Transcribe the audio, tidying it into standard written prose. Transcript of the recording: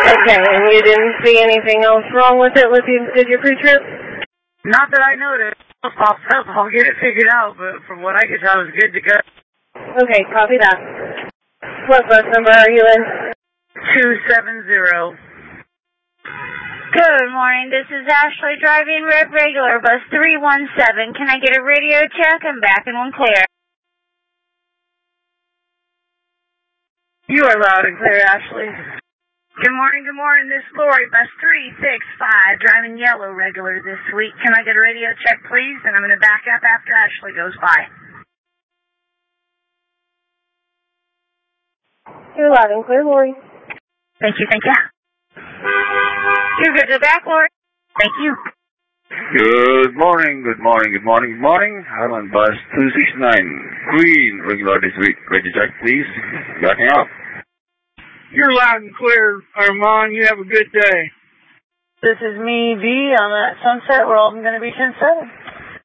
Okay, and you didn't see anything else wrong with it when you did your pre-trip? Not that I noticed. If it pops up, I'll get it figured out, but from what I could tell, it was good to go. Okay, copy that. What bus number are you in? 270. Good morning, this is Ashley driving Red Regular Bus 317. Can I get a radio check? I'm back and one clear. You are loud and clear, Ashley. Good morning, this is Lori, Bus 365, driving Yellow Regular this week. Can I get a radio check, please? And I'm going to back up after Ashley goes by. You're loud and clear, Lori. Thank you. You're good to back, Lori. Thank you. Good morning. I'm on bus 269. Green, regular this week. Ready check, please. Backing up. You're loud and clear, Armand. You have a good day. This is me, V, on that Sunset. We're all going to be 10-7.